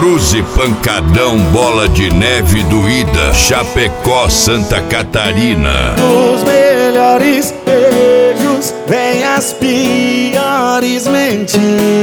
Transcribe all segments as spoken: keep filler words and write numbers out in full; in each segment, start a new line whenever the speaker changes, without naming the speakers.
Cruz e Pancadão, Bola de Neve doída, Chapecó, Santa Catarina.
Os melhores beijos vêm as piores mentiras.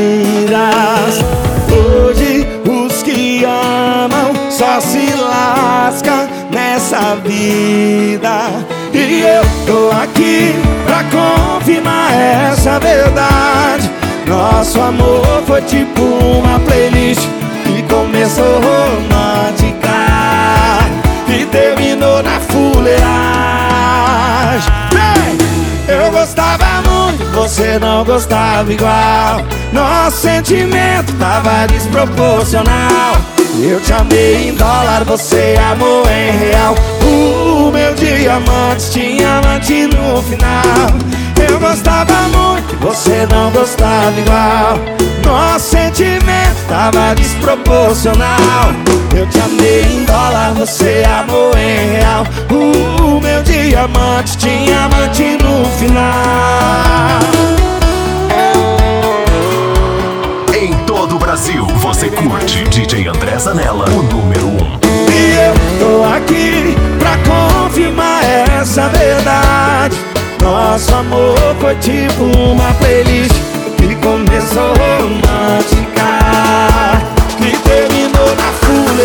Hoje os que amam só se lascam nessa vida. E eu tô aqui pra confirmar essa verdade. Nosso amor foi tipo uma playlist que começou romântica e terminou na fuleiragem. Eu gostava muito, você não gostava igual. Nosso sentimento tava desproporcional. Eu te amei em dólar, você amou em real. O meu diamante tinha amante no final. Eu gostava muito, você não gostava igual. Nosso sentimento tava desproporcional. Eu te amei em dólar, você amou em real. O meu diamante tinha amante no final.
Em todo o Brasil, você curte D J André Zanella, o número um.
E eu tô aqui pra confirmar essa verdade. Nosso amor foi tipo uma playlist que começou romântica e terminou na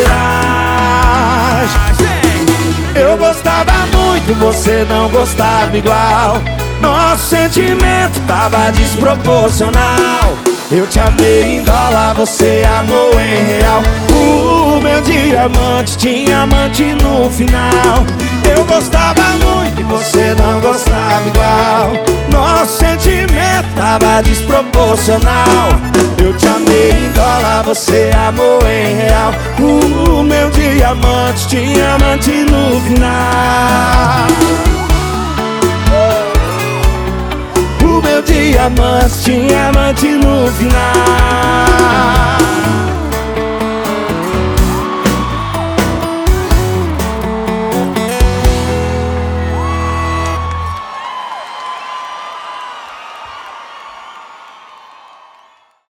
fuleiragem. Eu gostava muito, você não gostava igual. Nosso sentimento tava desproporcional. Eu te amei em dólar, você amou em real. O meu diamante tinha amante no final. Eu gostava muito e você não gostava igual. Nosso sentimento tava desproporcional. Eu te amei em dólar, você amou em real. O meu diamante tinha amante no final. O meu diamante tinha amante no final.